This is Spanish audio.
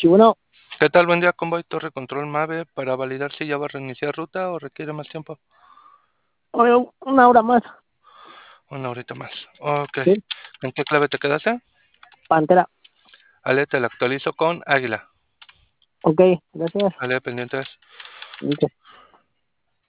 Sí, bueno, ¿Qué tal? Buen día, Convoy Torre Control Mave para validar si ya va a reiniciar ruta o requiere más tiempo. oye, una hora más. Una horita más. Ok. Sí, ¿En qué clave te quedaste? Pantera. Ale, te la actualizo con Águila. Ok, gracias. Ale, pendientes. Dice.